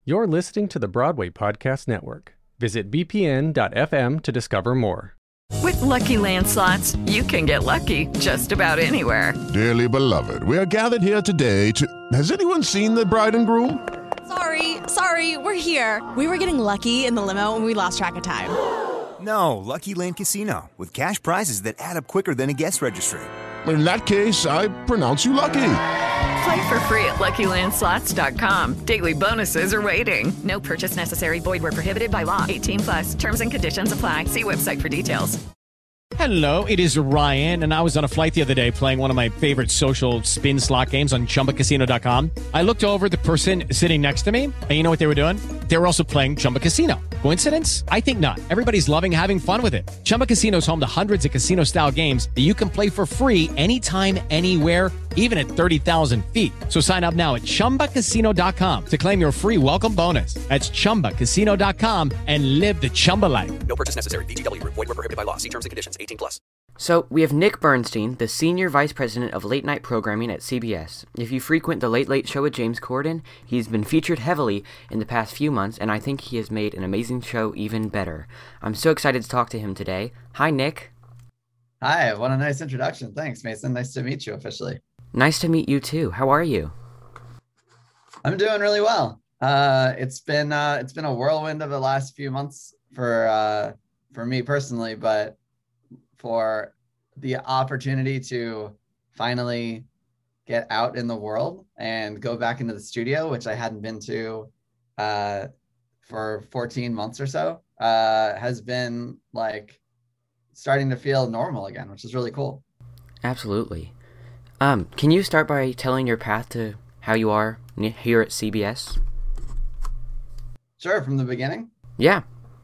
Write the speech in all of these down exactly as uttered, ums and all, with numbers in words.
You're listening to the Broadway Podcast Network. Visit b p n dot f m to discover more. With Lucky Land Slots, you can get lucky just about anywhere. Dearly beloved, we are gathered here today to... Has anyone seen the bride and groom? Sorry, sorry, we're here. We were getting lucky in the limo and we lost track of time. No, Lucky Land Casino, with cash prizes that add up quicker than a guest registry. In that case, I pronounce you lucky. Play for free at lucky land slots dot com. Daily bonuses are waiting. No purchase necessary. Void where prohibited by law. eighteen plus. Terms and conditions apply. See website for details. Hello, it is Ryan, and I was on a flight the other day playing one of my favorite social spin slot games on chumba casino dot com. I looked over at the person sitting next to me, and you know what they were doing? They were also playing Chumba Casino. Coincidence? I think not. Everybody's loving having fun with it. Chumba Casino is home to hundreds of casino-style games that you can play for free anytime, anywhere, even at thirty thousand feet. So sign up now at chumba casino dot com to claim your free welcome bonus. That's chumba casino dot com and live the Chumba life. No purchase necessary. V G W. Void where prohibited by law. See terms and conditions. eighteen plus. So, we have Nick Bernstein, the Senior Vice President of Late Night Programming at C B S. If you frequent The Late Late Show with James Corden, he's been featured heavily in the past few months, and I think he has made an amazing show even better. I'm so excited to talk to him today. Hi, Nick. Hi, what a nice introduction. Thanks, Mason. Nice to meet you officially. Nice to meet you, too. How are you? I'm doing really well. Uh, it's been uh, it's been a whirlwind of the last few months for uh, for me personally, but for the opportunity to finally get out in the world and go back into the studio, which I hadn't been to uh, for fourteen months or so, uh, has been like starting to feel normal again, which is really cool. Absolutely. Um, can you start by telling your path to how you are here at C B S? Sure, from the beginning? Yeah.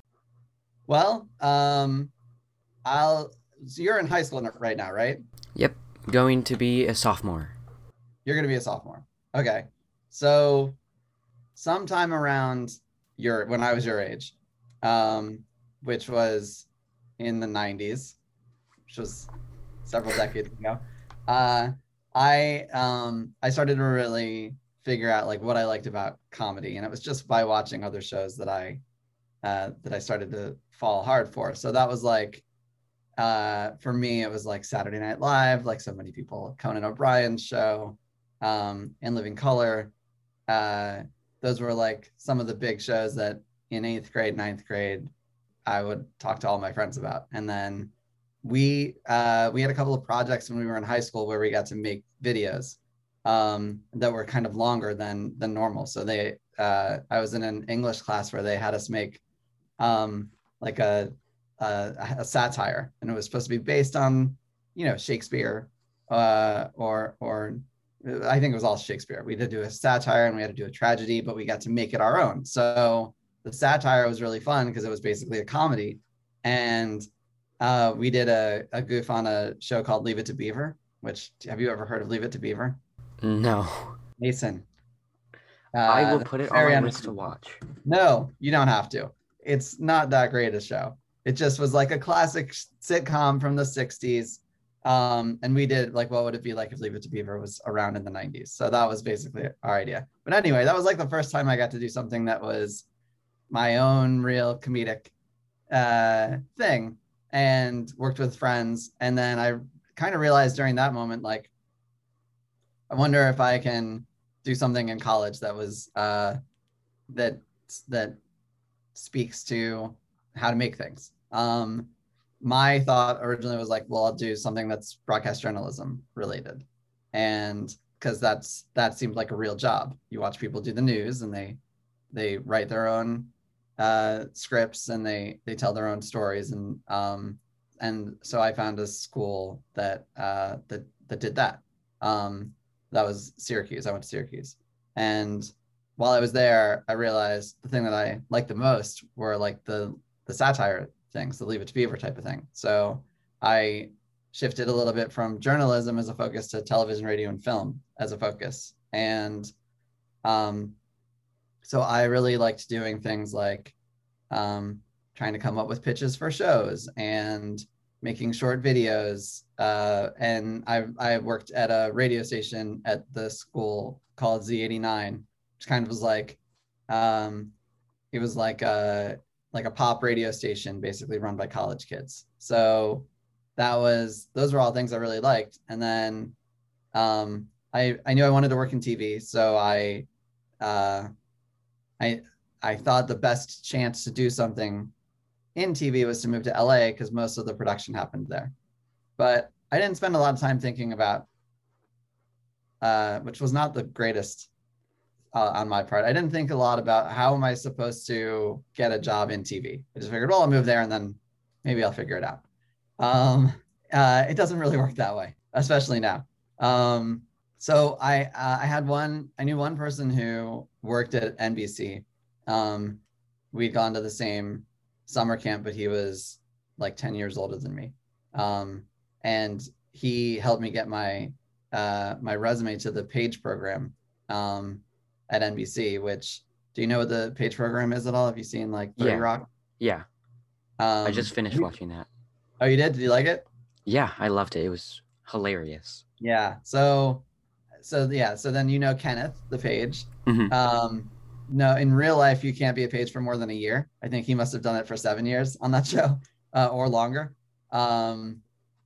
Well, um, I'll... So you're in high school right now, right? Yep. Going to be a sophomore. You're going to be a sophomore. Okay. So sometime around your, when I was your age, um, which was in the nineties, which was several decades ago, uh, I, um, I started to really figure out like what I liked about comedy. And it was just by watching other shows that I, uh, that I started to fall hard for. So that was like, Uh, for me, it was like Saturday Night Live, like so many people, Conan O'Brien's show, um, In Living Color. Uh, those were like some of the big shows that in eighth grade, ninth grade, I would talk to all my friends about. And then we uh, we had a couple of projects when we were in high school where we got to make videos um, that were kind of longer than than normal. So they, uh, I was in an English class where they had us make um, like a Uh, a satire, and it was supposed to be based on, you know, Shakespeare, uh, or or I think it was all Shakespeare. We had to do a satire and we had to do a tragedy, but we got to make it our own. So the satire was really fun because it was basically a comedy, and uh, we did a, a goof on a show called Leave It to Beaver. Which, have you ever heard of Leave It to Beaver? No. Mason. Uh, I will put it on my list to watch. No, you don't have to. It's not that great a show. It just was like a classic sitcom from the sixties. Um, and we did like, what would it be like if Leave It to Beaver was around in the nineties? So that was basically our idea. But anyway, that was like the first time I got to do something that was my own real comedic uh, thing, and worked with friends. And then I kind of realized during that moment, like, I wonder if I can do something in college that was, uh, that, that speaks to how to make things. Um, my thought originally was like, well, I'll do something that's broadcast journalism related. And because that's, that seemed like a real job. You watch people do the news and they, they write their own uh, scripts and they, they tell their own stories. And, um, and so I found a school that, uh, that, that did that. Um, that was Syracuse. I went to Syracuse. And while I was there, I realized the thing that I liked the most were like the, the satire things, the Leave It to Beaver type of thing. So I shifted a little bit from journalism as a focus to television, radio, and film as a focus. And um, so I really liked doing things like um, trying to come up with pitches for shows and making short videos. Uh, and I, I worked at a radio station at the school called Z eighty-nine, which kind of was like Um, it was like a like a pop radio station, basically run by college kids. So that was those were all things I really liked. And then um, I I knew I wanted to work in T V, so I uh, I I thought the best chance to do something in T V was to move to L A because most of the production happened there. But I didn't spend a lot of time thinking about, uh, which was not the greatest uh, on my part. I didn't think a lot about how am I supposed to get a job in T V. I just figured, well, I'll move there and then maybe I'll figure it out. Um, uh, it doesn't really work that way, especially now. Um, so I uh, I had one, I knew one person who worked at N B C. Um, we'd gone to the same summer camp, but he was like ten years older than me. Um, and he helped me get my uh, my resume to the Page program um, at N B C, which, do you know what the Page program is at all? Have you seen like thirty Yeah. Rock? Yeah. Um, I just finished you- watching that. Oh, you did? Did you like it? Yeah, I loved it. It was hilarious. Yeah. So, so yeah. So then you know Kenneth, the Page. Mhm. Um, no, in real life, you can't be a Page for more than a year. I think he must have done it for seven years on that show uh, or longer. Um,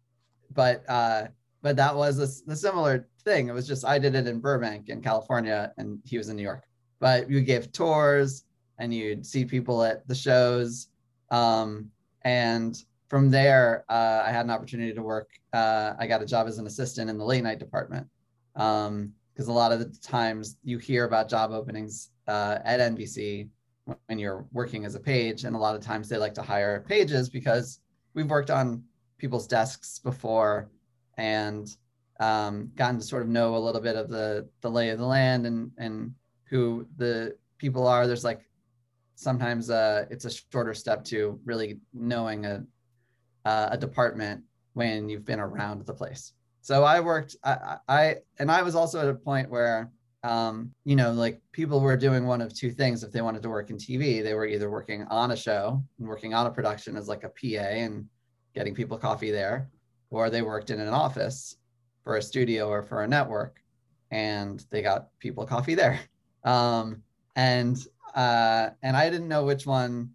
but uh, but that was a, a similar thing. It was just I did it in Burbank in California, and he was in New York. But you gave tours, and you'd see people at the shows, um, and from there, uh, I had an opportunity to work. Uh, I got a job as an assistant in the late night department, because um, a lot of the times you hear about job openings uh, at N B C when you're working as a page, and a lot of times they like to hire pages because we've worked on people's desks before and um, gotten to sort of know a little bit of the the lay of the land and and who the people are. There's like sometimes uh, it's a shorter step to really knowing a uh, a department when you've been around the place. So I worked, I, I and I was also at a point where, um, you know, like people were doing one of two things if they wanted to work in T V. They were either working on a show and working on a production as like a P A and getting people coffee there, or they worked in an office for a studio or for a network and they got people coffee there. Um, and uh, and I didn't know which one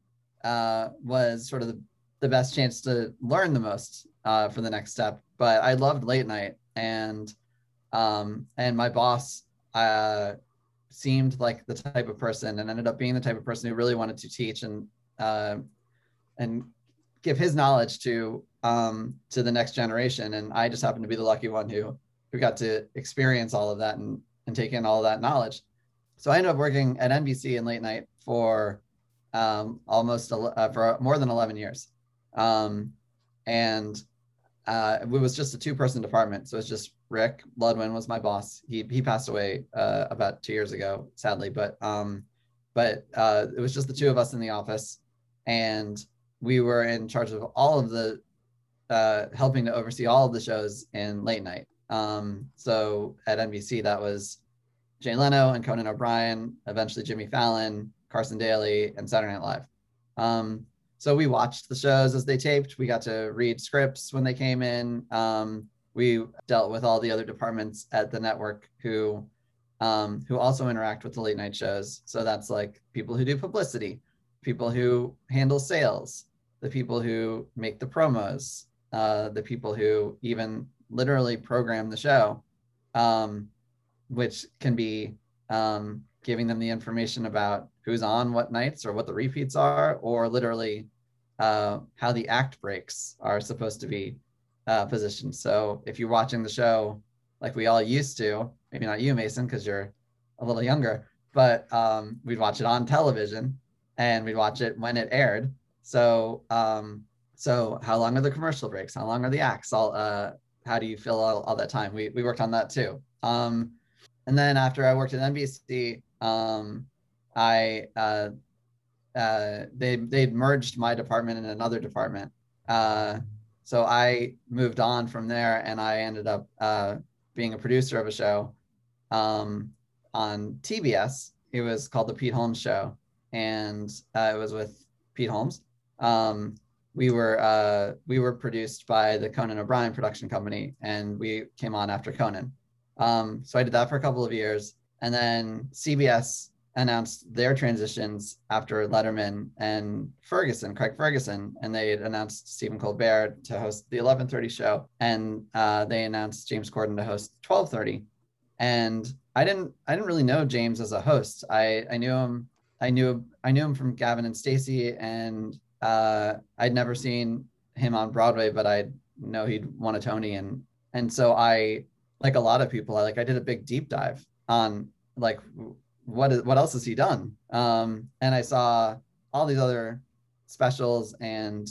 uh, was sort of the the best chance to learn the most uh, for the next step. But I loved late night, and um, and my boss uh, seemed like the type of person, and ended up being the type of person who really wanted to teach and uh, and give his knowledge to um, to the next generation. And I just happened to be the lucky one who who got to experience all of that and and take in all of that knowledge. So I ended up working at N B C in late night for um, almost uh, for more than eleven years. Um, and uh, it was just a two-person department. So it's just Rick Ludwin was my boss. He he passed away uh, about two years ago, sadly. But um, but uh, it was just the two of us in the office, and we were in charge of all of the uh, helping to oversee all of the shows in late night. Um, so at N B C, that was Jay Leno and Conan O'Brien, eventually Jimmy Fallon, Carson Daly, and Saturday Night Live. Um, So we watched the shows as they taped. We got to read scripts when they came in. Um, we dealt with all the other departments at the network who um, who also interact with the late night shows. So that's like people who do publicity, people who handle sales, the people who make the promos, uh, the people who even literally program the show, um, which can be um, giving them the information about who's on what nights or what the repeats are, or literally uh, how the act breaks are supposed to be uh, positioned. So if you're watching the show like we all used to, maybe not you, Mason, because you're a little younger, but um, we'd watch it on television and we'd watch it when it aired. So um, so how long are the commercial breaks? How long are the acts? All, uh, how do you fill all, all that time? We, we worked on that too. Um, and then after I worked at N B C, um, I uh, uh, they they'd merged my department in another department. Uh, so I moved on from there, and I ended up uh, being a producer of a show um, on T B S. It was called The Pete Holmes Show, and uh, it was with Pete Holmes. Um, we were uh, we were produced by the Conan O'Brien production company, and we came on after Conan. Um, so I did that for a couple of years, and then C B S announced their transitions after Letterman and Ferguson, Craig Ferguson, and they announced Stephen Colbert to host the eleven thirty show, and uh, they announced James Corden to host twelve thirty. And I didn't, I didn't really know James as a host. I, I knew him, I knew, I knew him from Gavin and Stacey, and uh, I'd never seen him on Broadway, but I know he'd won a Tony, and and so I, like a lot of people, I like I did a big deep dive on like what is what else has he done, um, and I saw all these other specials and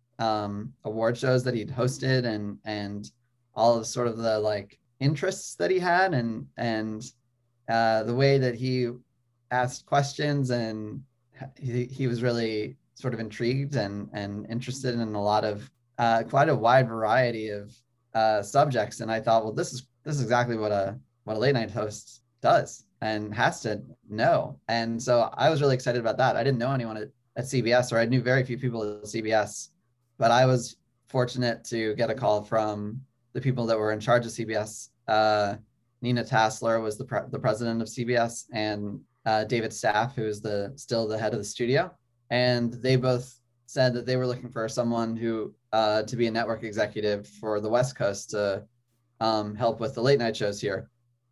um, award shows that he'd hosted, and and all of sort of the like interests that he had, and and uh, the way that he asked questions, and he, he was really sort of intrigued and and interested in a lot of uh, quite a wide variety of uh, subjects. And I thought, well, this is this is exactly what a what a late night host does and has to know. And so I was really excited about that. I didn't know anyone at, at C B S, or I knew very few people at C B S, but I was fortunate to get a call from the people that were in charge of C B S. Uh, Nina Tassler was the pre- the president of C B S, and uh, David Staff, who is the still the head of the studio. And they both said that they were looking for someone who uh, to be a network executive for the West Coast to um, help with the late night shows here.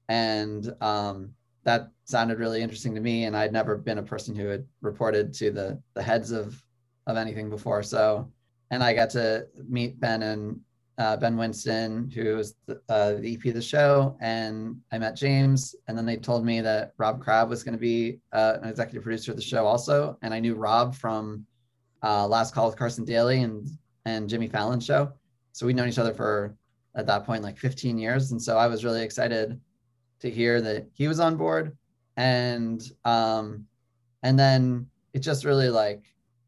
And um, that sounded really interesting to me. And I'd never been a person who had reported to the the heads of of anything before. So, and I got to meet Ben and uh, Ben Winston, who was the, uh, the E P of the show, and I met James. And then they told me that Rob Crabb was going to be uh, an executive producer of the show also. And I knew Rob from uh, Last Call with Carson Daly and and Jimmy Fallon's show. So we'd known each other for, at that point, like fifteen years. And so I was really excited to hear that he was on board. And um, and then it just really like,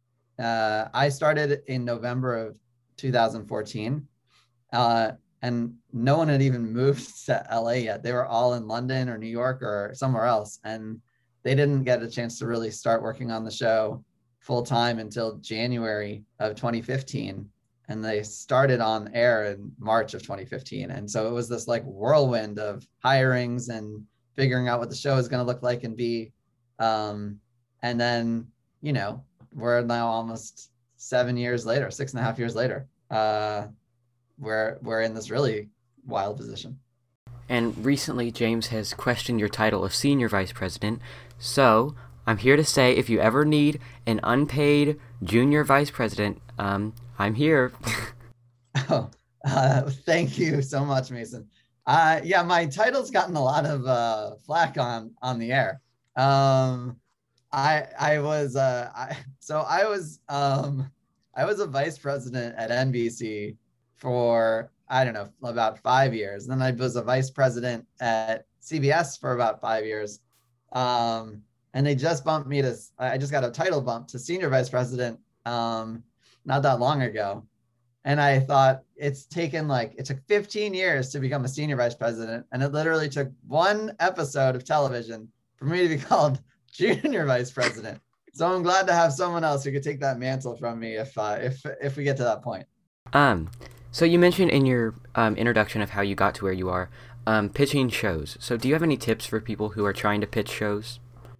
uh, I started in November of two thousand fourteen. Uh, and no one had even moved to L A yet. They were all in London or New York or somewhere else. And they didn't get a chance to really start working on the show full time until January of twenty fifteen. And they started on air in March of twenty fifteen. And so it was this like whirlwind of hirings and figuring out what the show is going to look like and be. Um, and then, you know, we're now almost seven years later, six and a half years later. Uh, we're, we're in this really wild position. And recently, James has questioned your title of senior vice president. So I'm here to say, if you ever need an unpaid junior vice president, um, I'm here. Oh, uh, thank you so much, Mason. Uh, yeah, my title's gotten a lot of uh, flack on on the air. Um, I I was uh, I, so I was um, I was a vice president at N B C for, I don't know, about five years. And then I was a vice president at C B S for about five years. Um, and they just bumped me to, I just got a title bump to senior vice president um, not that long ago. And I thought, it's taken like, it took fifteen years to become a senior vice president. And it literally took one episode of television for me to be called junior vice president. So I'm glad to have someone else who could take that mantle from me if uh, if if we get to that point. Um, so you mentioned in your um, introduction of how you got to where you are, um, pitching shows. So do you have any tips for people who are trying to pitch shows?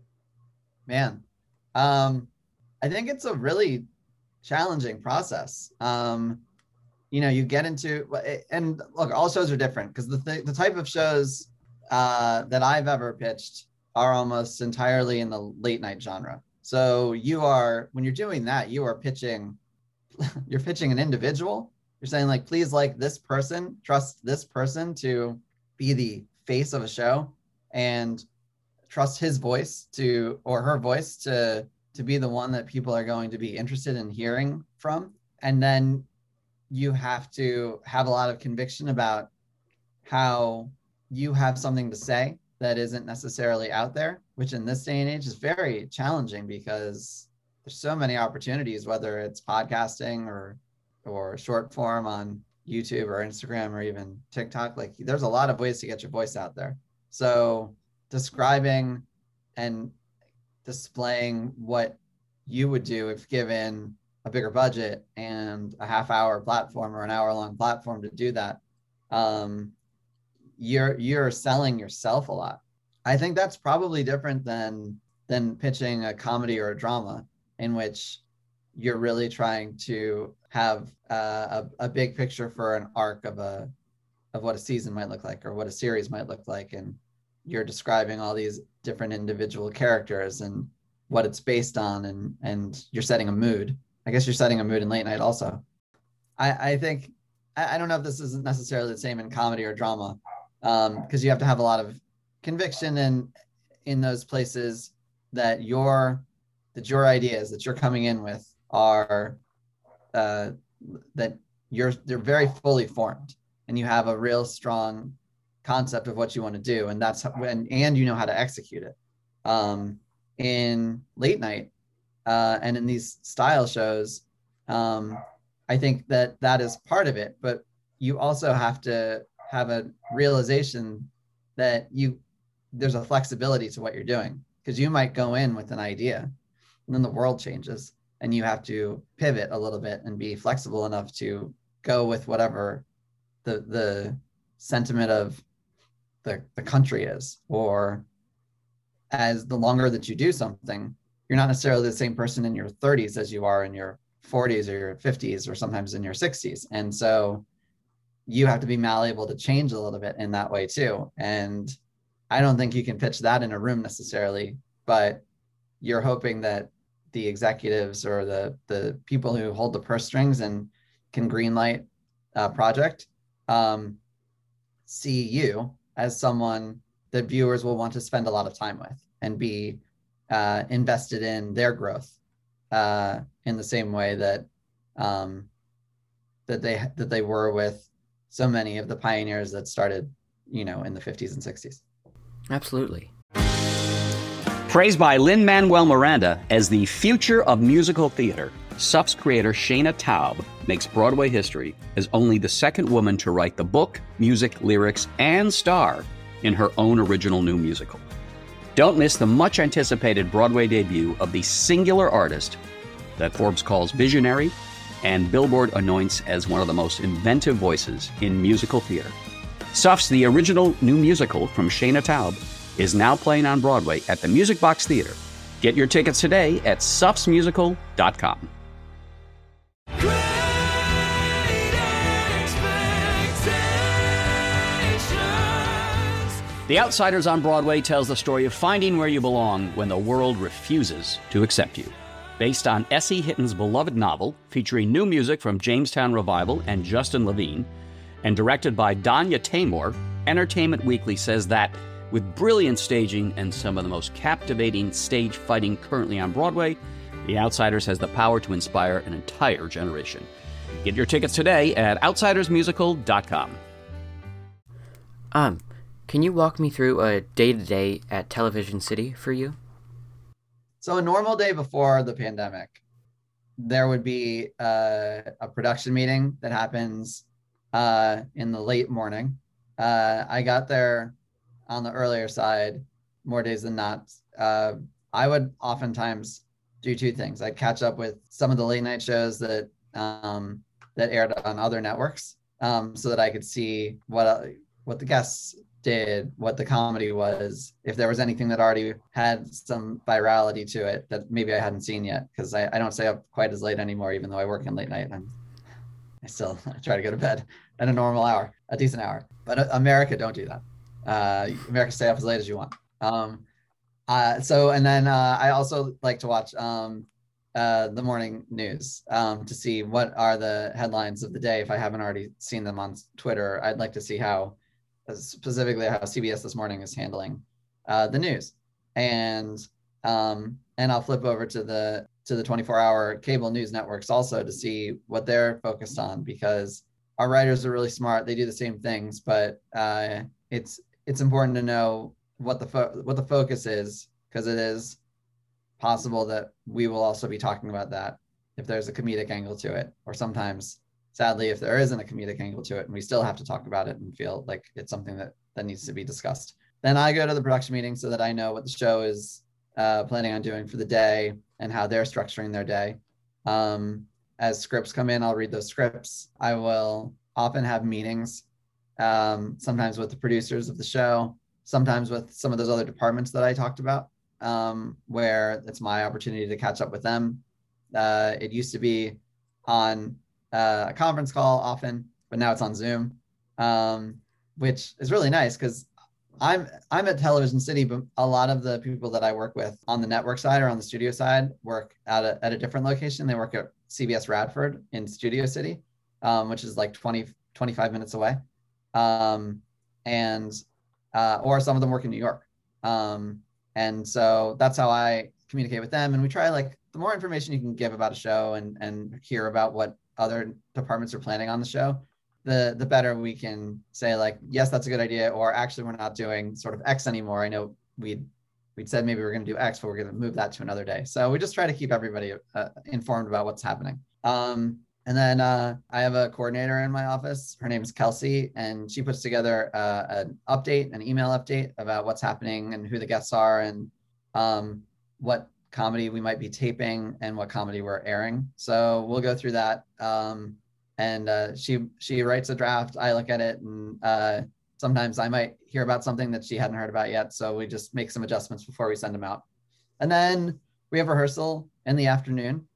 Man, um, I think it's a really challenging process. Um, you know, you get into, and look, all shows are different because the th- the type of shows uh, that I've ever pitched are almost entirely in the late night genre. So you are, when you're doing that, you are pitching, you're pitching an individual. You're saying like, please like this person, trust this person to be the face of a show, and trust his voice to, or her voice to, to be the one that people are going to be interested in hearing from. And then you have to have a lot of conviction about how you have something to say that isn't necessarily out there, which in this day and age is very challenging because there's so many opportunities, whether it's podcasting or or short form on YouTube or Instagram or even TikTok. Like there's a lot of ways to get your voice out there. So describing and displaying what you would do if given a bigger budget and a half hour platform or an hour long platform to do that, um, you're you're selling yourself a lot. I think that's probably different than than pitching a comedy or a drama in which you're really trying to have uh, a, a big picture for an arc of a of what a season might look like or what a series might look like. And you're describing all these different individual characters and what it's based on, and and you're setting a mood. I guess you're setting a mood in late night also. I, I think, I, I don't know if this isn't necessarily the same in comedy or drama, um, because you have to have a lot of conviction in, in those places that your, that your ideas that you're coming in with are, uh, that you're, they're very fully formed and you have a real strong concept of what you want to do. And that's when, and you know how to execute it. Um, in late night, uh, and in these style shows, um, I think that that is part of it, but you also have to have a realization that you, there's a flexibility to what you're doing, because you might go in with an idea and then the world changes and you have to pivot a little bit and be flexible enough to go with whatever the, the sentiment of the, the country is. Or as the longer that you do something, you're not necessarily the same person in your thirties as you are in your forties or your fifties or sometimes in your sixties. And so you have to be malleable to change a little bit in that way too. And I don't think you can pitch that in a room necessarily, but you're hoping that the executives or the, the people who hold the purse strings and can greenlight a project um, see you as someone that viewers will want to spend a lot of time with and be uh, invested in their growth uh, in the same way that um, that they that they were with so many of the pioneers that started, you know, in the fifties and sixties. Absolutely. Praised by Lin-Manuel Miranda as the future of musical theater, S U F's creator Shana Taub makes Broadway history as only the second woman to write the book, music, lyrics, and star in her own original new musical. Don't miss the much-anticipated Broadway debut of the singular artist that Forbes calls visionary and Billboard anoints as one of the most inventive voices in musical theater. S U F's The Original New Musical from Shana Taub is now playing on Broadway at the Music Box Theater. Get your tickets today at sufs musical dot com. The Outsiders on Broadway tells the story of finding where you belong when the world refuses to accept you. Based on S E Hitton's beloved novel, featuring new music from Jamestown Revival and Justin Levine, and directed by Danya Tamor, Entertainment Weekly says that, with brilliant staging and some of the most captivating stage fighting currently on Broadway, The Outsiders has the power to inspire an entire generation. Get your tickets today at outsiders musical dot com. Um... Can you walk me through a day-to-day at Television City for you? So a normal day before the pandemic, there would be uh, a production meeting that happens uh, in the late morning. Uh, I got there on the earlier side more days than not. Uh, I would oftentimes do two things. I'd catch up with some of the late night shows that um, that aired on other networks um, so that I could see what uh, what the guests did, what the comedy was, if there was anything that already had some virality to it that maybe I hadn't seen yet, because I, I don't stay up quite as late anymore, even though I work in late night. I'm, I still try to go to bed at a normal hour, a decent hour. But uh, America, don't do that. Uh, America, stay up as late as you want. Um, uh, so, and then uh, I also like to watch um, uh, the morning news um, to see what are the headlines of the day. If I haven't already seen them on Twitter, I'd like to see how specifically how C B S This Morning is handling uh, the news, and um, and I'll flip over to the to the twenty-four hour cable news networks also to see what they're focused on, because our writers are really smart. They do the same things, but uh, it's it's important to know what the fo- what the focus is, because it is possible that we will also be talking about that if there's a comedic angle to it, or sometimes, sadly, if there isn't a comedic angle to it and we still have to talk about it and feel like it's something that, that needs to be discussed. Then I go to the production meeting so that I know what the show is uh, planning on doing for the day and how they're structuring their day. Um, as scripts come in, I'll read those scripts. I will often have meetings, um, sometimes with the producers of the show, sometimes with some of those other departments that I talked about. um, where it's my opportunity to catch up with them. Uh, it used to be on uh, a conference call often, but now it's on Zoom, um, which is really nice because I'm I'm at Television City, but a lot of the people that I work with on the network side or on the studio side work at a, at a different location. They work at C B S Radford in Studio City, um, which is like twenty, twenty-five minutes away. Um, and, uh, or some of them work in New York. Um, and so that's how I communicate with them. And we try, like, the more information you can give about a show and, and hear about what other departments are planning on the show, the, the better we can say, like, yes, that's a good idea. Or actually, we're not doing sort of X anymore. I know we'd, we'd said maybe we're going to do X, but we're going to move that to another day. So we just try to keep everybody uh, informed about what's happening. Um, And then uh, I have a coordinator in my office. Her name is Kelsey, and she puts together uh, an update, an email update about what's happening and who the guests are and um, what comedy we might be taping and what comedy we're airing. So we'll go through that. Um, and uh, she she writes a draft. I look at it, and uh, sometimes I might hear about something that she hadn't heard about yet. So we just make some adjustments before we send them out. And then we have rehearsal in the afternoon.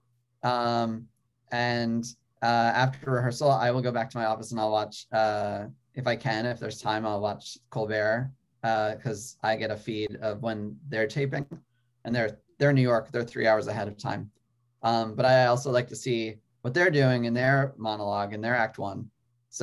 Um, and Uh, after rehearsal, I will go back to my office and I'll watch, uh, if I can, if there's time, I'll watch Colbert because uh, I get a feed of when they're taping, and they're they're in New York, they're three hours ahead of time. Um, but I also like to see what they're doing in their monologue in their act one.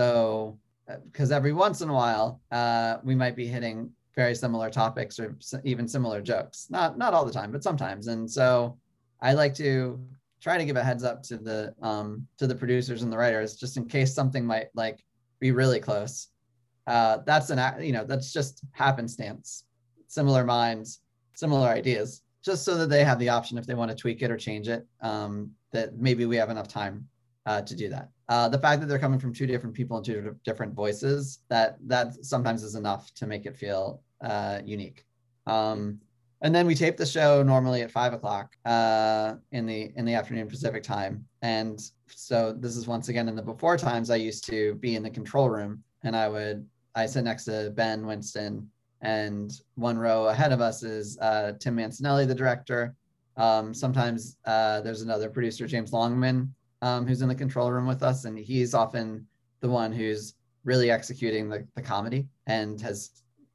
So, because every once in a while, uh, we might be hitting very similar topics or even similar jokes. Not not all the time, but sometimes. And so I like to try to give a heads up to the um, to the producers and the writers, just in case something might like be really close. Uh, that's an you know that's just happenstance, similar minds, similar ideas, just so that they have the option if they want to tweak it or change it. Um, that maybe we have enough time uh, to do that. Uh, the fact that they're coming from two different people and two different voices, that that sometimes is enough to make it feel uh, unique. Um, And then we tape the show normally at five o'clock uh, in the in the afternoon Pacific time. And so this is once again in the before times. I used to be in the control room, and I would I sit next to Ben Winston, and one row ahead of us is uh, Tim Mancinelli, the director. Um, sometimes uh, there's another producer, James Longman, um, who's in the control room with us, and he's often the one who's really executing the, the comedy and has.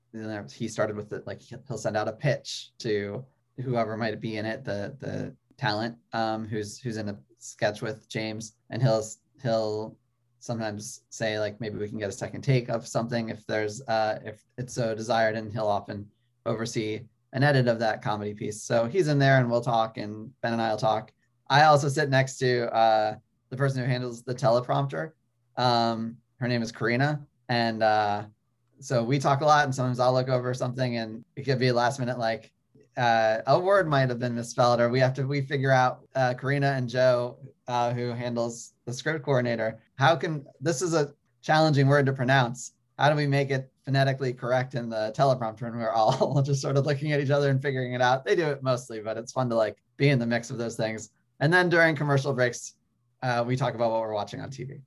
He started with it, like he'll send out a pitch to whoever might be in it, the the talent um, who's who's in a sketch with James, and he'll he'll sometimes say like maybe we can get a second take of something if there's uh, if it's so desired, and he'll often oversee an edit of that comedy piece. So he's in there, and we'll talk, and Ben and I'll talk. I also sit next to uh, the person who handles the teleprompter. Um, her name is Karina, and uh, so we talk a lot, and sometimes I'll look over something and it could be a last minute, like uh, a word might have been misspelled, or we have to, we figure out uh, Karina and Joe, uh, who handles the script coordinator. How can, this is a challenging word to pronounce. How do we make it phonetically correct in the teleprompter? And we're all just sort of looking at each other and figuring it out. They do it mostly, but it's fun to like be in the mix of those things. And then during commercial breaks, uh, we talk about what we're watching on T V.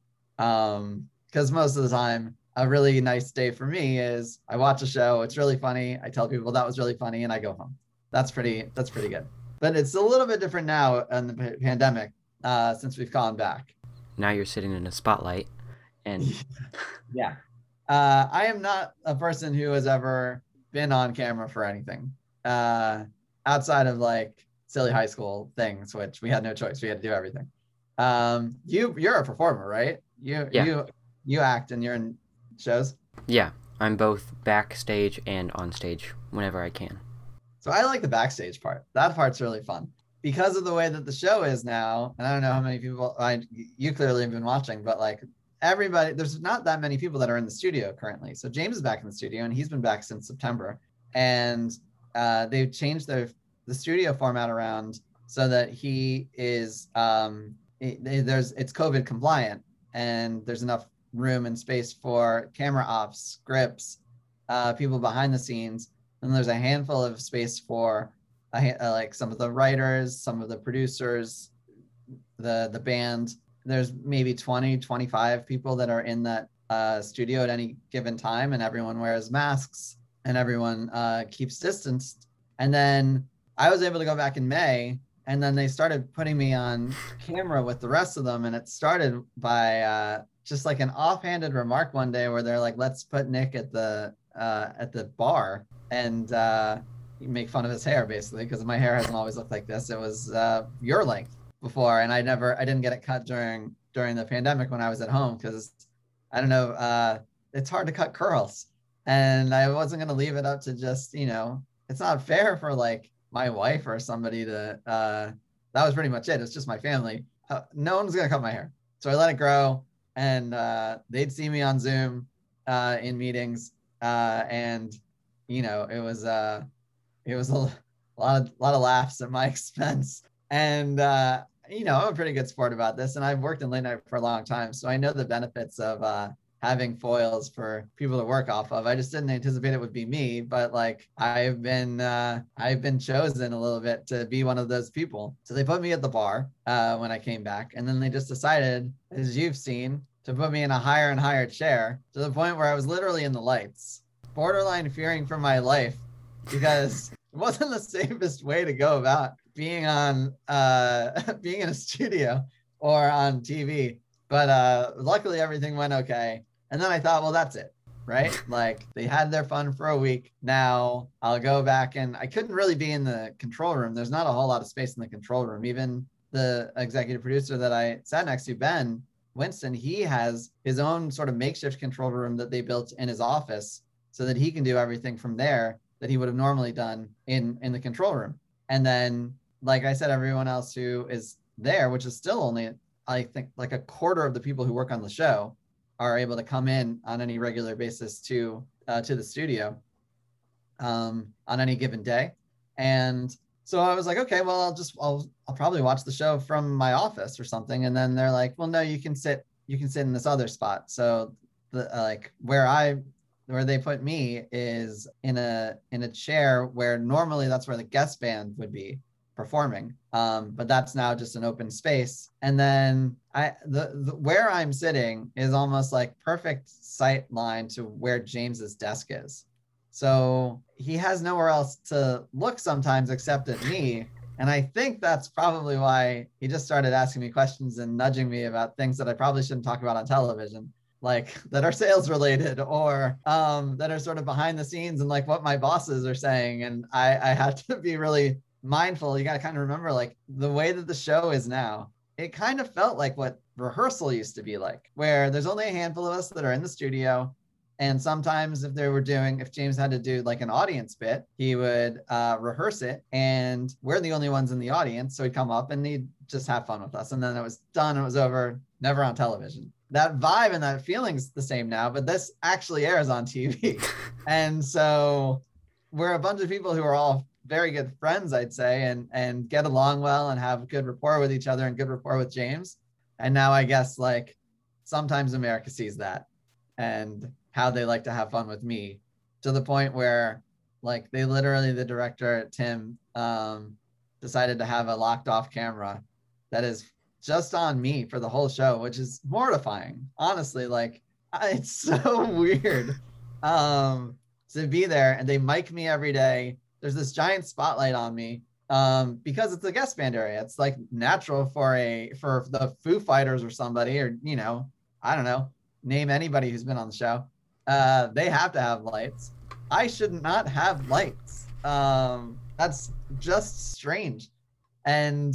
Um, because most of the time, a really nice day for me is I watch a show, it's really funny, I tell people that was really funny, and I go home. That's pretty, that's pretty good. But it's a little bit different now in the pandemic uh, since we've gone back. Now you're sitting in a spotlight and... Yeah. Uh, I am not a person who has ever been on camera for anything uh, outside of like silly high school things, which we had no choice. We had to do everything. Um, you, you're a performer, right? You, yeah. you, you act and you're in shows? Yeah, I'm both backstage and on stage whenever I can. So I like the backstage part. That part's really fun because of the way that the show is now. And I don't know how many people, I, you clearly have been watching, but like everybody, there's not that many people that are in the studio currently. So James is back in the studio, and he's been back since September. And uh, they've changed their the studio format around so that he is, um, it, there's it's COVID compliant, and there's enough room and space for camera ops, scripts, uh, people behind the scenes. And there's a handful of space for uh, like some of the writers, some of the producers, the the band. There's maybe twenty, twenty-five people that are in that uh, studio at any given time, and everyone wears masks and everyone uh, keeps distance. And then I was able to go back in May, and then they started putting me on camera with the rest of them. And it started by uh, just like an offhanded remark one day where they're like, let's put Nick at the uh, at the bar and uh, make fun of his hair, basically, because my hair hasn't always looked like this. It was uh, your length before, and I never, I didn't get it cut during during the pandemic when I was at home, because I don't know, uh, it's hard to cut curls, and I wasn't gonna leave it up to just, you know, it's not fair for like my wife or somebody to. Uh, that was pretty much it. It's just my family. Uh, no one's gonna cut my hair, so I let it grow, and uh, they'd see me on Zoom uh, in meetings, uh, and you know, it was uh, it was a lot of lot of laughs at my expense. And, uh, you know, I'm a pretty good sport about this, and I've worked in late night for a long time, so I know the benefits of uh, having foils for people to work off of. I just didn't anticipate it would be me, but like I've been, uh, I've been chosen a little bit to be one of those people. So they put me at the bar uh, when I came back, and then they just decided, as you've seen, to put me in a higher and higher chair, to the point where I was literally in the lights, borderline fearing for my life, because it wasn't the safest way to go about being on uh being in a studio or on T V. But uh luckily everything went okay. And then I thought, well, that's it, right? Like, they had their fun for a week. Now I'll go back, and I couldn't really be in the control room. There's not a whole lot of space in the control room. Even the executive producer that I sat next to, Ben Winston, he has his own sort of makeshift control room that they built in his office so that he can do everything from there that he would have normally done in in the control room. And then, like I said, everyone else who is there, which is still only, I think, like a quarter of the people who work on the show, are able to come in on any regular basis to uh, to the studio um, on any given day. And so I was like, okay, well, I'll just, I'll, I'll probably watch the show from my office or something. And then they're like, well, no, you can sit, you can sit in this other spot. So the uh, like where I, where they put me is in a in a chair where normally that's where the guest band would be performing, um, but that's now just an open space. And then I the, the where I'm sitting is almost like perfect sight line to where James's desk is. So he has nowhere else to look sometimes except at me. And I think that's probably why he just started asking me questions and nudging me about things that I probably shouldn't talk about on television, like that are sales related, or um, that are sort of behind the scenes, and like what my bosses are saying. And I, I had to be really mindful. You got to kind of remember, like, the way that the show is now, it kind of felt like what rehearsal used to be like, where there's only a handful of us that are in the studio. And sometimes if they were doing, if James had to do like an audience bit, he would uh, rehearse it, and we're the only ones in the audience. So he'd come up and he'd just have fun with us. And then it was done. It was over, never on television. That vibe and that feeling's the same now, but this actually airs on T V. And so we're a bunch of people who are all very good friends, I'd say, and, and get along well and have good rapport with each other and good rapport with James. And now I guess, like, sometimes America sees that and how they like to have fun with me, to the point where, like, they literally, the director, Tim, um, decided to have a locked off camera that is just on me for the whole show, which is mortifying. Honestly, like, it's so weird um, to be there, and they mic me every day. There's this giant spotlight on me um, because it's a guest band area. It's like natural for a, for the Foo Fighters or somebody, or, you know, I don't know, name anybody who's been on the show. Uh, they have to have lights. I should not have lights. Um, that's just strange. And,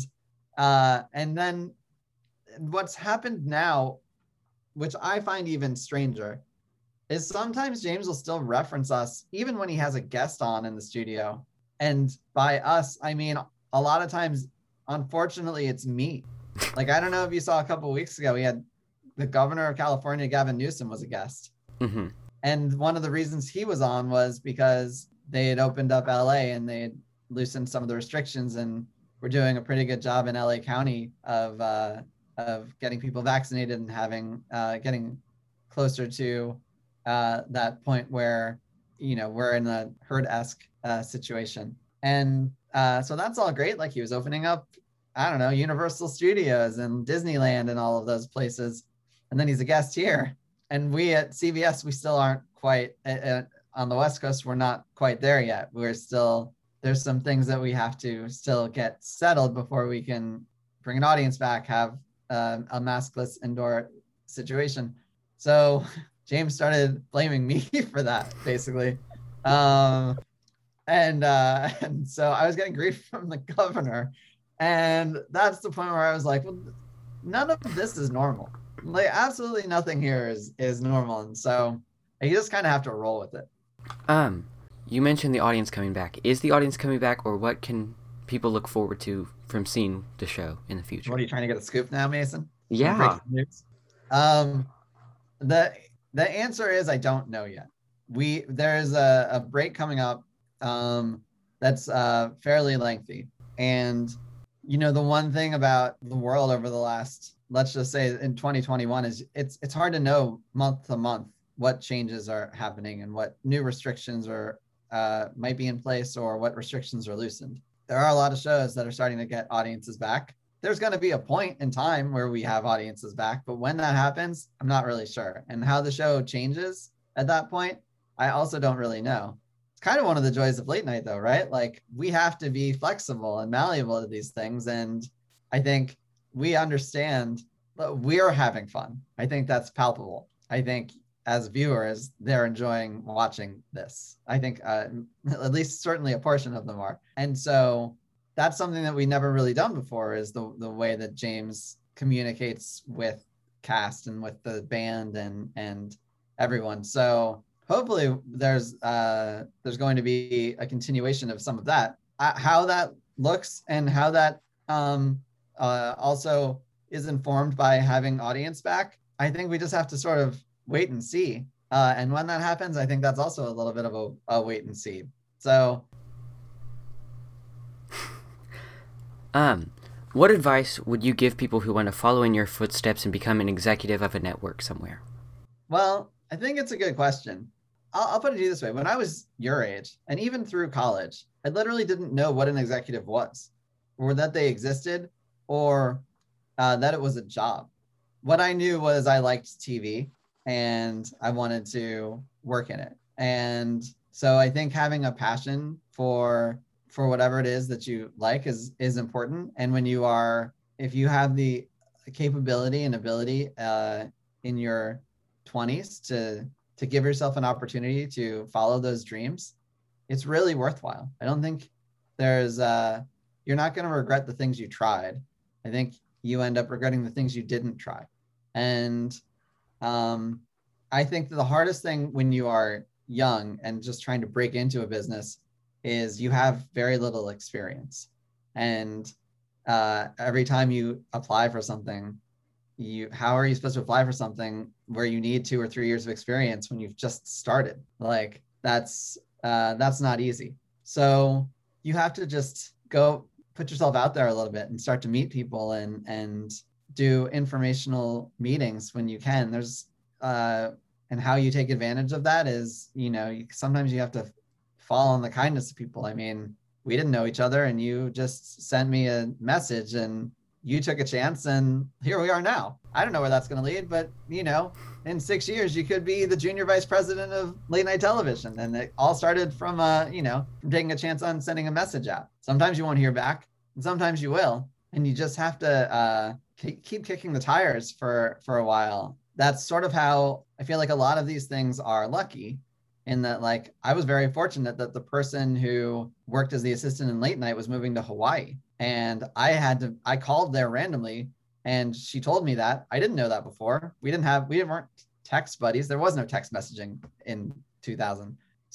uh, and then what's happened now, which I find even stranger, is sometimes James will still reference us even when he has a guest on in the studio. And by us, I mean, a lot of times, unfortunately, it's me. Like, I don't know if you saw a couple of weeks ago, we had the governor of California, Gavin Newsom, was a guest. Mm-hmm. And one of the reasons he was on was because they had opened up L A and they had loosened some of the restrictions, and were doing a pretty good job in L A County of uh, of getting people vaccinated and having uh, getting closer to uh, that point where, you know, we're in a herd-esque uh, situation. And uh, so that's all great. Like, he was opening up, I don't know, Universal Studios and Disneyland and all of those places. And then he's a guest here. And we at C B S, we still aren't quite, uh, on the West Coast, we're not quite there yet. We're still there's some things that we have to still get settled before we can bring an audience back, have uh, a maskless indoor situation. So James started blaming me for that, basically. Um, and, uh, and so I was getting grief from the governor. And that's the point where I was like, well, none of this is normal. Like, absolutely nothing here is, is normal. And so you just kind of have to roll with it. Um, you mentioned the audience coming back. Is the audience coming back, or what can people look forward to from seeing the show in the future? What are you trying to get a scoop now, Mason? Yeah. Um, the the answer is I don't know yet. We there's a, a break coming up um, that's uh, fairly lengthy, and you know the one thing about the world over the last, let's just say in twenty twenty-one, is it's it's hard to know month to month what changes are happening and what new restrictions are uh, might be in place or what restrictions are loosened. There are a lot of shows that are starting to get audiences back. There's going to be a point in time where we have audiences back, but when that happens, I'm not really sure. And how the show changes at that point, I also don't really know. It's kind of one of the joys of late night though, right? Like we have to be flexible and malleable to these things. And I think we understand that we're having fun. I think that's palpable. I think as viewers, they're enjoying watching this. I think uh, at least certainly a portion of them are. And so that's something that we never really done before, is the, the way that James communicates with cast and with the band and, and everyone. So hopefully there's uh, there's going to be a continuation of some of that. Uh, how that looks and how that um, uh, also is informed by having audience back, I think we just have to sort of wait and see. Uh, and when that happens, I think that's also a little bit of a, a wait and see. So, um, what advice would you give people who want to follow in your footsteps and become an executive of a network somewhere? Well, I think it's a good question. I'll, I'll put it to you this way. When I was your age, and even through college, I literally didn't know what an executive was, or that they existed, or uh, that it was a job. What I knew was I liked T V and I wanted to work in it. And so I think having a passion for for whatever it is that you like is is important. And when you are, if you have the capability and ability uh, in your twenties to to give yourself an opportunity to follow those dreams, it's really worthwhile. I don't think there's uh, you're not going to regret the things you tried. I think you end up regretting the things you didn't try. And um, I think that the hardest thing when you are young and just trying to break into a business is you have very little experience. And uh, every time you apply for something, you how are you supposed to apply for something where you need two or three years of experience when you've just started? Like that's uh, that's not easy. So you have to just go put yourself out there a little bit and start to meet people and and do informational meetings when you can. There's uh, and how you take advantage of that is, you know, you, sometimes you have to fall on the kindness of people. I mean, we didn't know each other and you just sent me a message and you took a chance and here we are now. I don't know where that's going to lead, but you know, in six years, you could be the junior vice president of late night television. And it all started from, uh, you know, from taking a chance on sending a message out. Sometimes you won't hear back and sometimes you will. And you just have to uh, keep kicking the tires for, for a while. That's sort of how I feel like a lot of these things are lucky, in that, like, I was very fortunate that the person who worked as the assistant in late night was moving to Hawaii. And I had to, I called there randomly and she told me that. I didn't know that before. We didn't have, we didn't weren't text buddies. There was no text messaging in two thousand.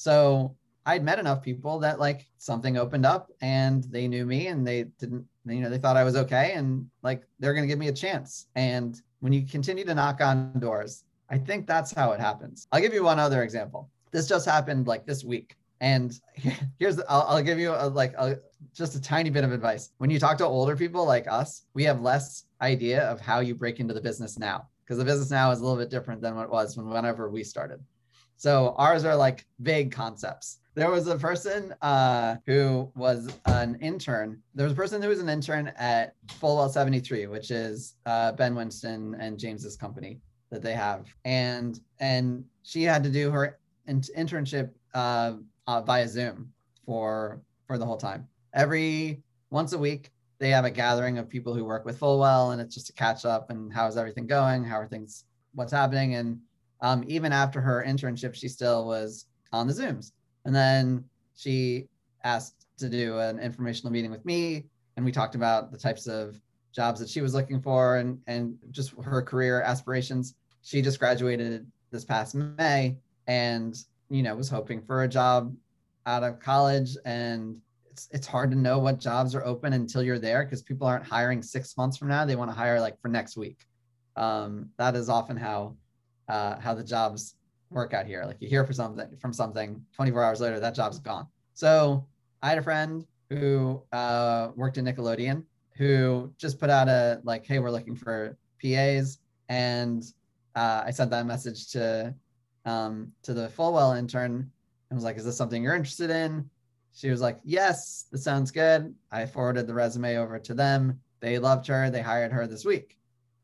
So I'd met enough people that like something opened up and they knew me and they didn't, you know, they thought I was okay. And like, they're going to give me a chance. And when you continue to knock on doors, I think that's how it happens. I'll give you one other example. This just happened like this week. And here's, the, I'll, I'll give you a, like a, just a tiny bit of advice. When you talk to older people like us, we have less idea of how you break into the business now, because the business now is a little bit different than what it was when whenever we started. So ours are like vague concepts. There was a person uh, who was an intern. There was a person who was an intern at Fullwell seventy-three, which is uh, Ben Winston and James's company that they have. And, and she had to do her in- internship uh, uh, via Zoom for for the whole time. Every once a week, they have a gathering of people who work with Fullwell, and it's just to catch up and how's everything going, how are things, what's happening. And um, even after her internship, she still was on the Zooms. And then she asked to do an informational meeting with me, and we talked about the types of jobs that she was looking for and, and just her career aspirations. She just graduated this past May and, you know, was hoping for a job out of college. And it's, it's hard to know what jobs are open until you're there, because people aren't hiring six months from now. They want to hire like for next week. Um, that is often how, uh, how the jobs work out here. Like you hear for something from something twenty-four hours later, that job's gone. So I had a friend who uh, worked in Nickelodeon who just put out a like, hey, we're looking for P As. And uh, I sent that message to um, to the Fullwell intern and was like, is this something you're interested in? She was like, yes, this sounds good. I forwarded the resume over to them. They loved her. They hired her this week.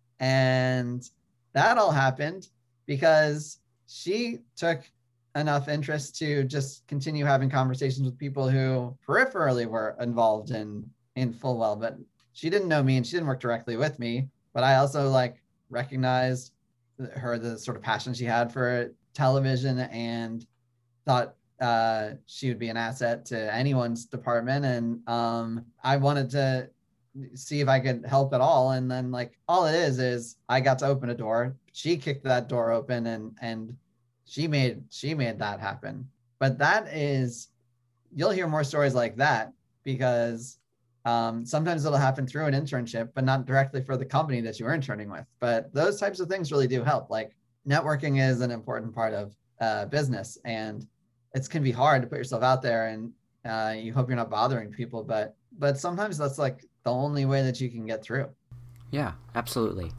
And that all happened because she took enough interest to just continue having conversations with people who peripherally were involved in, in Fullwell, but she didn't know me and she didn't work directly with me. But I also like recognized her, the sort of passion she had for television, and thought uh, she would be an asset to anyone's department. And um, I wanted to see if I could help at all. And then like, all it is, is I got to open a door. She kicked that door open and, and she made, she made that happen. But that is, you'll hear more stories like that, because um, sometimes it'll happen through an internship, but not directly for the company that you were interning with. But those types of things really do help. Like networking is an important part of uh, business, and it can be hard to put yourself out there, and uh, you hope you're not bothering people, but but sometimes that's like the only way that you can get through. Yeah, absolutely.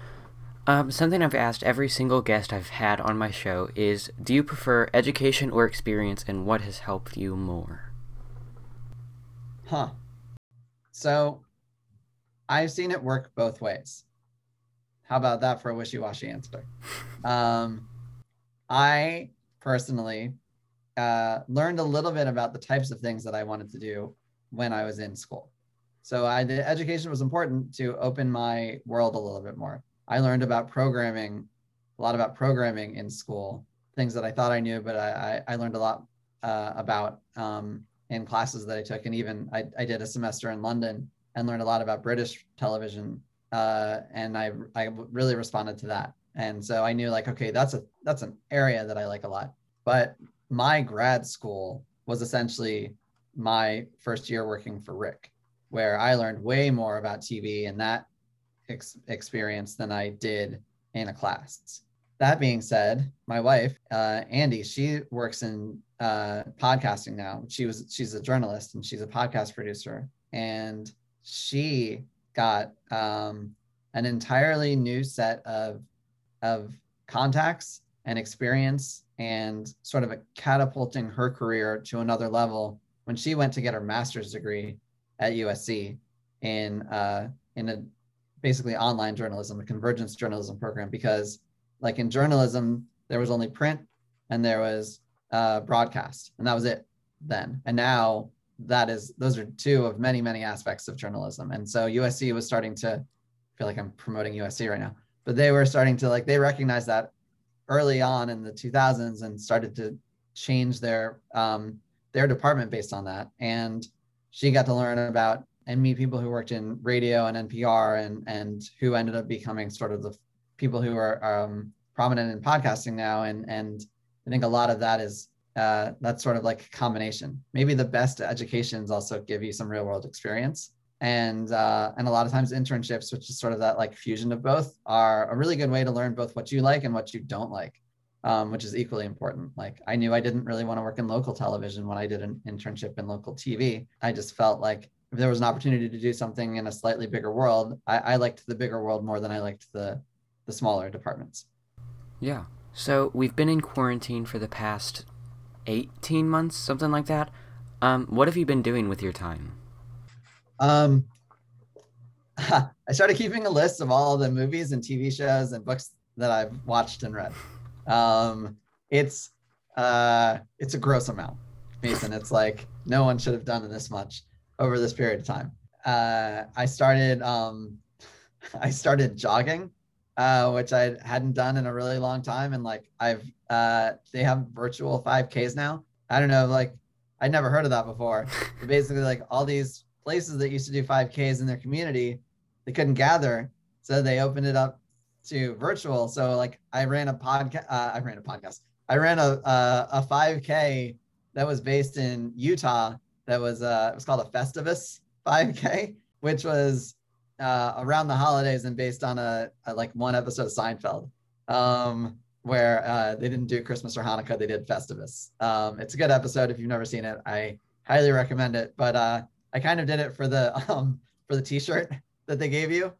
Um, something I've asked every single guest I've had on my show is, do you prefer education or experience, and what has helped you more? Huh. So I've seen it work both ways. How about that for a wishy-washy answer? um, I personally uh, learned a little bit about the types of things that I wanted to do when I was in school. So I did, education was important to open my world a little bit more. I learned about programming, a lot about programming in school, things that I thought I knew, but I, I, I learned a lot uh, about um, in classes that I took. And even I, I did a semester in London and learned a lot about British television. Uh, and I, I really responded to that. And so I knew like, okay, that's a, that's an area that I like a lot. But my grad school was essentially my first year working for Rick, where I learned way more about T V and that ex- experience than I did in a class. That being said, my wife, uh, Andy, she works in uh, podcasting now. She was, she's a journalist and she's a podcast producer, and she got um, an entirely new set of, of contacts and experience, and sort of a catapulting her career to another level when she went to get her master's degree at U S C in uh, in a basically online journalism, a convergence journalism program, because like in journalism, there was only print and there was uh, broadcast, and that was it then. And now that is, those are two of many, many aspects of journalism. And so U S C was starting to, I feel like I'm promoting U S C right now, but they were starting to like, they recognized that early on in the two thousands and started to change their um, their department based on that. And she got to learn about and meet people who worked in radio and N P R, and and who ended up becoming sort of the people who are um, prominent in podcasting now. And and I think a lot of that is uh, that's sort of like a combination. Maybe the best educations also give you some real world experience. And uh, and a lot of times internships, which is sort of that like fusion of both, are a really good way to learn both what you like and what you don't like, um, which is equally important. Like I knew I didn't really want to work in local television when I did an internship in local T V. I just felt like if there was an opportunity to do something in a slightly bigger world, I, I liked the bigger world more than I liked the the smaller departments. Yeah. So we've been in quarantine for the past eighteen months, something like that. Um, what have you been doing with your time? Um, I started keeping a list of all the movies and T V shows and books that I've watched and read. Um, it's uh, it's a gross amount, Mason. It's like no one should have done this much over this period of time. Uh, I started, um, I started jogging, uh, which I hadn't done in a really long time. And like, I've, uh, they have virtual five Ks now. I don't know, like, I'd never heard of that before. But basically, like, all these places that used to do five Ks in their community, they couldn't gather. So they opened it up to virtual. So like, I ran a podcast, uh, I ran a podcast. I ran a, a, a five K that was based in Utah. That was, uh, it was called a Festivus five K, which was uh, around the holidays and based on a, a like one episode of Seinfeld, um, where uh, they didn't do Christmas or Hanukkah, they did Festivus. Um, it's a good episode. If you've never seen it, I highly recommend it. But uh, I kind of did it for the um, for the T-shirt that they gave you,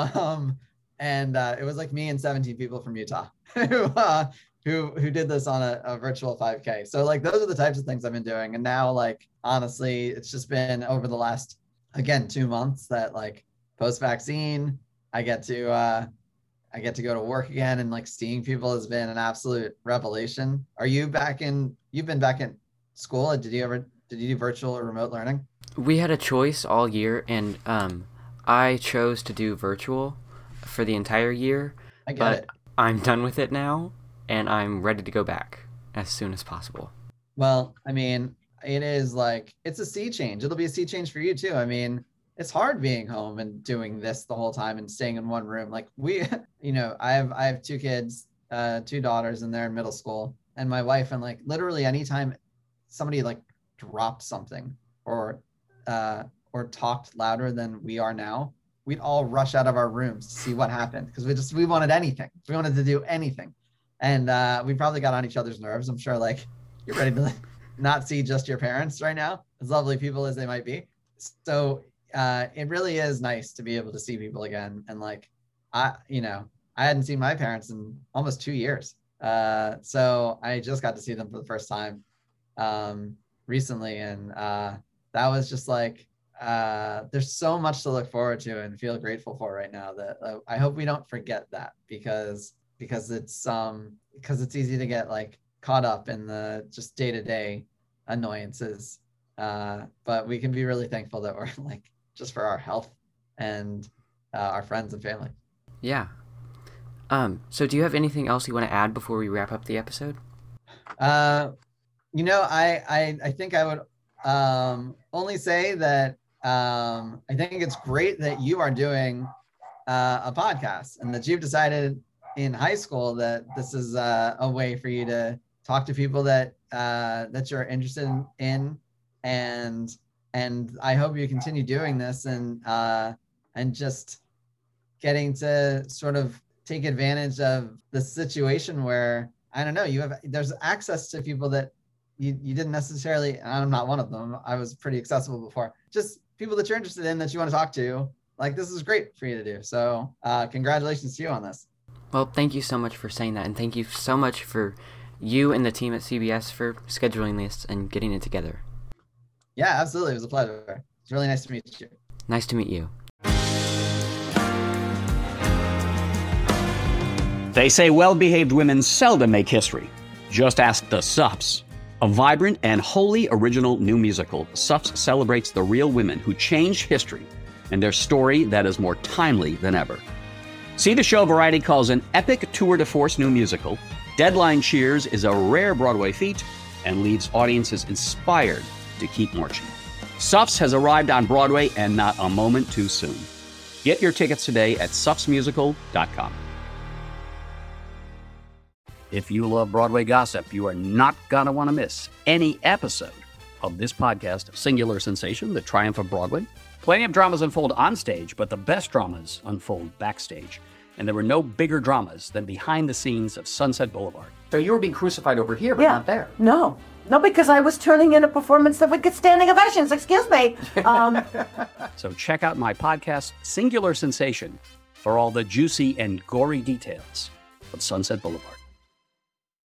um, and uh, it was like me and seventeen people from Utah who uh, who who did this on a, a virtual five K. So like those are the types of things I've been doing, and now like honestly, it's just been over the last again two months that like post-vaccine, I get to uh, I get to go to work again, and like seeing people has been an absolute revelation. Are you back in? You've been back in school? Did you ever? Did you do virtual or remote learning? We had a choice all year, and um, I chose to do virtual for the entire year. I get but it. I'm done with it now, and I'm ready to go back as soon as possible. Well, I mean, it is like, it's a sea change. It'll be a sea change for you too. I mean, it's hard being home and doing this the whole time and staying in one room. Like we, you know, I have, I have two kids, uh, two daughters, and they're in middle school, and my wife, and like literally anytime somebody like dropped something or, uh, or talked louder than we are now, we'd all rush out of our rooms to see what happened. Cause we just, we wanted anything. We wanted to do anything. And, uh, we probably got on each other's nerves. I'm sure like you're ready to not see just your parents right now, as lovely people as they might be. So, uh, it really is nice to be able to see people again. And like, I, you know, I hadn't seen my parents in almost two years. Uh, so I just got to see them for the first time, um, recently. And, uh, that was just like, uh, there's so much to look forward to and feel grateful for right now that uh, I hope we don't forget that, because, because it's, um, because it's easy to get like caught up in the just day-to-day annoyances. Uh, but we can be really thankful that we're like, just for our health and uh, our friends and family. Yeah. Um, so do you have anything else you want to add before we wrap up the episode? Uh, you know, I, I, I think I would um, only say that um, I think it's great that you are doing uh, a podcast, and that you've decided in high school that this is uh, a way for you to talk to people that uh, that you're interested in, in and and I hope you continue doing this, and uh, and just getting to sort of take advantage of the situation where, I don't know, you have, there's access to people that you, you didn't necessarily, and I'm not one of them, I was pretty accessible before, just people that you're interested in, that you want to talk to. Like, this is great for you to do. So uh, congratulations to you on this. Well, thank you so much for saying that, and thank you so much for you and the team at C B S for scheduling this and getting it together. Yeah, absolutely. It was a pleasure. It's really nice to meet you. Nice to meet you. They say well-behaved women seldom make history. Just ask the Sups. A vibrant and wholly original new musical, Sups celebrates the real women who changed history and their story that is more timely than ever. See the show Variety calls an epic tour de force new musical. Deadline cheers is a rare Broadway feat and leaves audiences inspired to keep marching. Sups has arrived on Broadway, and not a moment too soon. Get your tickets today at sups musical dot com. If you love Broadway gossip, you are not going to want to miss any episode of this podcast of Singular Sensation, The Triumph of Broadway. Plenty of dramas unfold on stage, but the best dramas unfold backstage. And there were no bigger dramas than behind the scenes of Sunset Boulevard. So you were being crucified over here, but yeah. not there. No. No, because I was turning in a performance that would get standing ovations. Excuse me. Um, so check out my podcast, Singular Sensation, for all the juicy and gory details of Sunset Boulevard.